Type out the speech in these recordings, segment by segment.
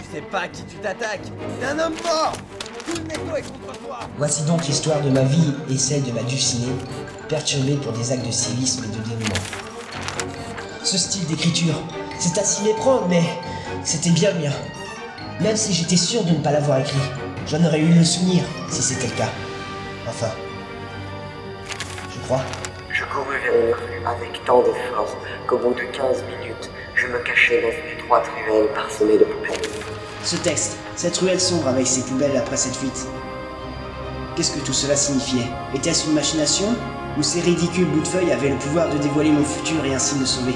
sais pas à qui tu t'attaques. T'es un homme fort. Tout le netto est contre toi. Voici donc l'histoire de ma vie et celle de ma dulcinée, perturbée pour des actes de civisme et de dévouement. Ce style d'écriture, c'est à s'y méprendre, mais c'était bien le mien. Même si j'étais sûr de ne pas l'avoir écrit, j'en aurais eu le souvenir si c'était le cas. Enfin, je crois. Je courus vers une rue avec tant d'efforts qu'au bout de 15 minutes, je me cachais dans une étroite ruelle parsemée de poubelles. Ce texte, cette ruelle sombre avec ses poubelles après cette fuite. Qu'est-ce que tout cela signifiait? Était-ce une machination? Ou ces ridicules bouts de feuilles avaient le pouvoir de dévoiler mon futur et ainsi me sauver?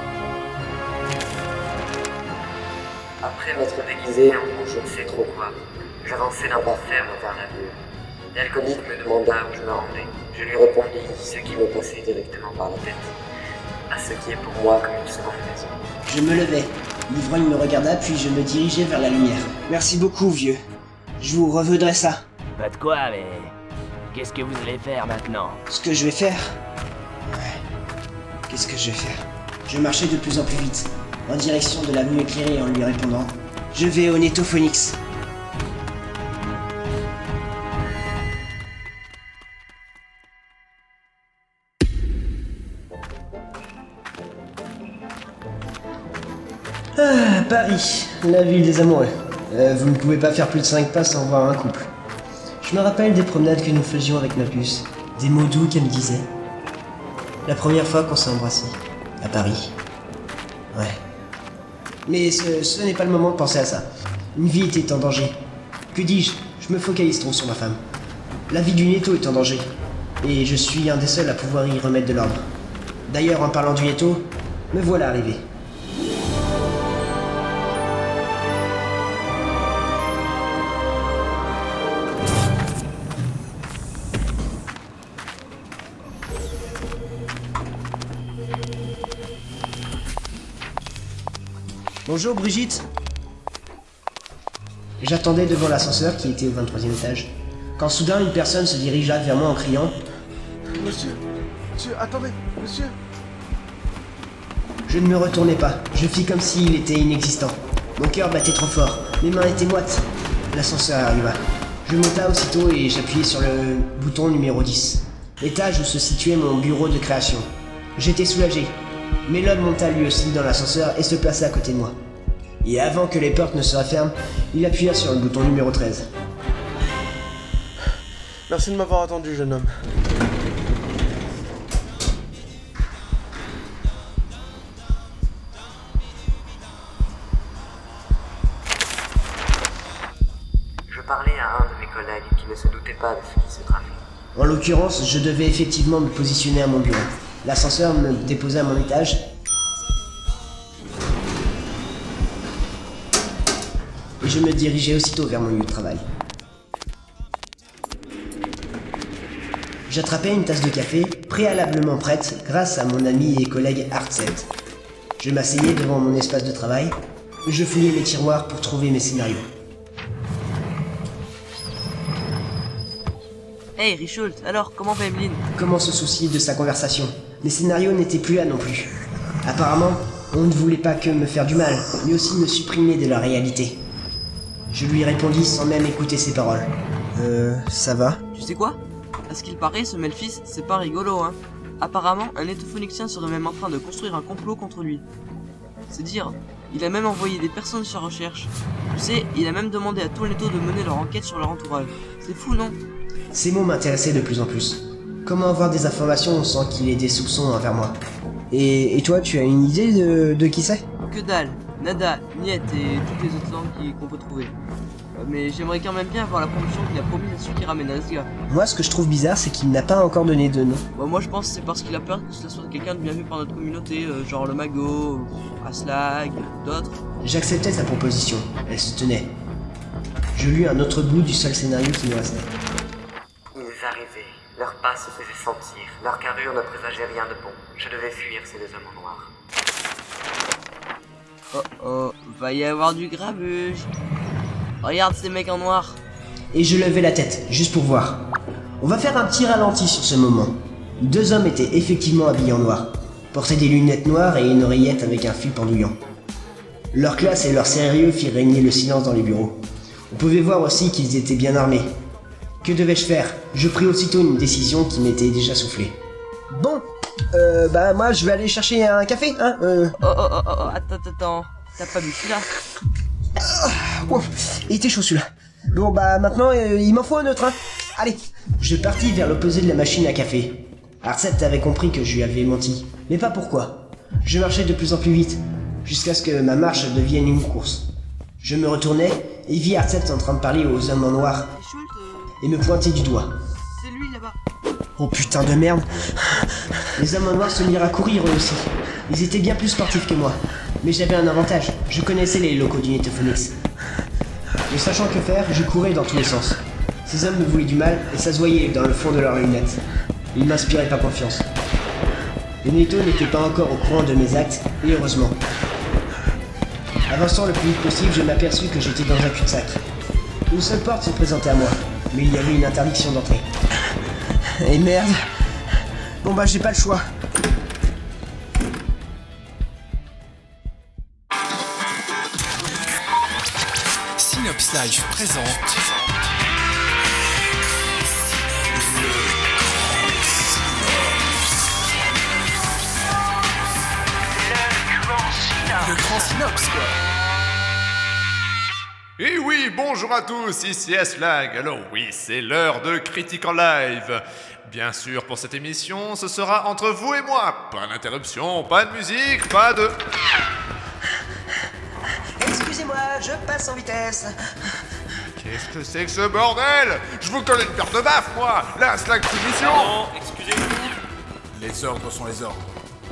Après m'être déguisé en je ne sais trop quoi, j'avançai d'un pas ferme vers la rue. L'alcoolique me demanda où je me rendais. Je lui répondis ce qui me passait directement par la tête, à ce qui est pour moi comme une seconde maison. Je me levai. L'ivrogne me regarda, puis je me dirigeai vers la lumière. Merci beaucoup, vieux. Je vous revaudrai ça. Pas de quoi, mais... Qu'est-ce que vous allez faire maintenant? Ce que je vais faire... Ouais. Qu'est-ce que je vais faire? Je marchais de plus en plus vite, en direction de la rue éclairée en lui répondant. Je vais au Netto Phoenix. Ah, Paris, la ville des amoureux. Vous ne pouvez pas faire plus de 5 pas sans voir un couple. Je me rappelle des promenades que nous faisions avec ma puce, des mots doux qu'elle me disait. La première fois qu'on s'est embrassés, à Paris. Ouais. Mais ce n'est pas le moment de penser à ça. Une vie était en danger. Que dis-je? Je me focalise trop sur ma femme. La vie du Netto est en danger. Et je suis un des seuls à pouvoir y remettre de l'ordre. D'ailleurs, en parlant du Netto, me voilà arrivé. Bonjour Brigitte. J'attendais devant l'ascenseur qui était au 23e étage, quand soudain une personne se dirigea vers moi en criant « Monsieur, attendez, monsieur !» Je ne me retournai pas, je fis comme s'il était inexistant. Mon cœur battait trop fort, mes mains étaient moites. L'ascenseur arriva. Je monta aussitôt et j'appuyai sur le bouton numéro 10, l'étage où se situait mon bureau de création. J'étais soulagé. Mais l'homme monta lui aussi dans l'ascenseur et se plaça à côté de moi. Et avant que les portes ne se referment, il appuya sur le bouton numéro 13. Merci de m'avoir attendu, jeune homme. Je parlais à un de mes collègues qui ne se doutait pas de ce qui se tramait. En l'occurrence, je devais effectivement me positionner à mon bureau. L'ascenseur me déposa à mon étage. Et je me dirigeai aussitôt vers mon lieu de travail. J'attrapais une tasse de café, préalablement prête grâce à mon ami et collègue Artset. Je m'asseyais devant mon espace de travail. Je fouillais mes tiroirs pour trouver mes scénarios. Hey Richult, alors comment va Emeline? Comment se soucier de sa conversation? Les scénarios n'étaient plus là non plus. Apparemment, on ne voulait pas que me faire du mal, mais aussi me supprimer de la réalité. Je lui répondis sans même écouter ses paroles. Ça va? Tu sais quoi? À ce qu'il paraît, ce Melfis, c'est pas rigolo, hein. Apparemment, un nétophonicien serait même en train de construire un complot contre lui. C'est dire, il a même envoyé des personnes sur recherche. Tu sais, il a même demandé à tout le netto de mener leur enquête sur leur entourage. C'est fou, non? Ces mots m'intéressaient de plus en plus. Comment avoir des informations sans qu'il ait des soupçons envers moi? Et toi, tu as une idée de qui c'est? Que dalle, nada, niet et toutes les autres langues qu'on peut trouver. Mais j'aimerais quand même bien voir la promotion qu'il a promise à celui qui ramène Asgard. Moi, ce que je trouve bizarre, c'est qu'il n'a pas encore donné de nom. Bah, moi je pense que c'est parce qu'il a peur que ce soit quelqu'un de bien vu par notre communauté, genre le Mago, Aslag, d'autres. J'acceptais sa proposition, elle se tenait. Je lus un autre bout du seul scénario qui me restait. Ils arrivaient, leurs pas se faisaient sentir, leur carrure ne présageait rien de bon. Je devais fuir ces deux hommes en noir. Oh oh, va y avoir du grabuge. Regarde ces mecs en noir. Et je levai la tête, juste pour voir. On va faire un petit ralenti sur ce moment. Deux hommes étaient effectivement habillés en noir, portaient des lunettes noires et une oreillette avec un fil pendouillant. Leur classe et leur sérieux firent régner le silence dans les bureaux. On pouvait voir aussi qu'ils étaient bien armés. Que devais-je faire? Je pris aussitôt une décision qui m'était déjà soufflée. Bon, bah moi je vais aller chercher un café, hein Attends. T'as pas bu celui-là? Wow, il était chaud celui-là. Bon bah maintenant il m'en faut un autre, hein. Allez. Je partis vers l'opposé de la machine à café. Arcette avait compris que je lui avais menti, mais pas pourquoi. Je marchais de plus en plus vite, jusqu'à ce que ma marche devienne une course. Je me retournai et vis Arcette en train de parler aux hommes en noir et me pointer du doigt. C'est lui là-bas. Oh putain de merde. Les hommes en noir se mirent à courir eux aussi. Ils étaient bien plus sportifs que moi. Mais j'avais un avantage, je connaissais les locaux du Netophonix. Ne sachant que faire, je courais dans tous les sens. Ces hommes me voulaient du mal et ça se voyait dans le fond de leurs lunettes. Ils m'inspiraient pas confiance. Les Netto n'étaient pas encore au courant de mes actes, et heureusement. Avançant le plus vite possible, je m'aperçus que j'étais dans un cul-de-sac. Une seule porte se présentait à moi, mais il y avait une interdiction d'entrée. Et merde. Bon bah j'ai pas le choix. Synops Live présente le grand Synops, quoi. Et oui, bonjour à tous, ici S-Lag. Alors oui, c'est l'heure de Critique en live. Bien sûr, pour cette émission, ce sera entre vous et moi. Pas d'interruption, pas de musique, pas de... Excusez-moi, je passe en vitesse. Qu'est-ce que c'est que ce bordel? Je vous colle une paire de baffes, moi. Là, Slag émission. Non, excusez-vous. Les ordres sont les ordres.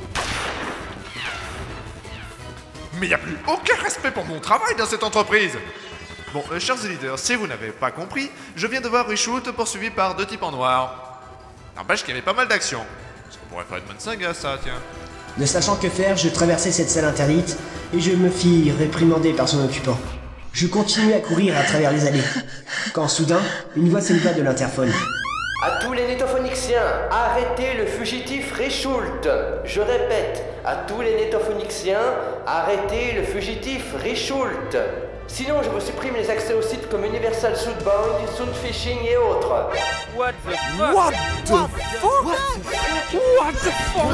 Mais y a plus aucun respect pour mon travail dans cette entreprise. Bon, chers éditeurs, si vous n'avez pas compris, je viens de voir Reshoot poursuivi par 2 types en noir. N'empêche qu'il y avait pas mal d'action. Ça pourrait faire une bonne saga, ça, tiens. Ne sachant que faire, je traversai cette salle interdite et je me fis réprimander par son occupant. Je continuais à courir à travers les allées, quand soudain, une voix s'éleva de l'interphone. À tous les Netophonixiens, arrêtez le fugitif Reshoot. Je répète, à tous les Netophonixiens, arrêtez le fugitif Reshoot. Sinon, je vous supprime les accès aux sites comme Universal Soundbound, Soundfishing et autres. What the fuck? What the fuck? What the fuck?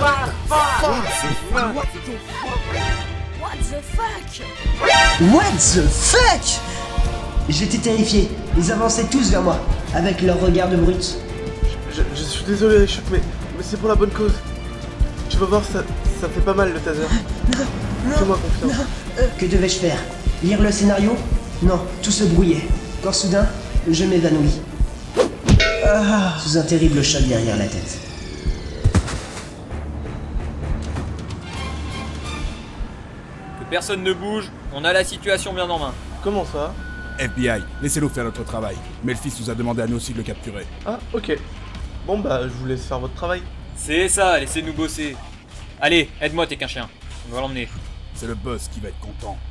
What the fuck? What the fuck? J'étais terrifié. Ils avançaient tous vers moi, avec leur regard de brute. Je suis désolé, Reshoot, mais c'est pour la bonne cause. Tu vas voir, ça fait pas mal le taser. Fais-moi confiance. Que devais-je faire? Lire le scénario? Non, tout se brouillait. Quand soudain, je m'évanouis. Sous un terrible choc derrière la tête. Que personne ne bouge, on a la situation bien en main. Comment ça? FBI, laissez-nous faire notre travail. Melphis nous a demandé à nous aussi de le capturer. Ah, ok. Bon bah, je vous laisse faire votre travail. C'est ça, laissez-nous bosser. Allez, aide-moi, t'es qu'un chien. On va l'emmener. C'est le boss qui va être content.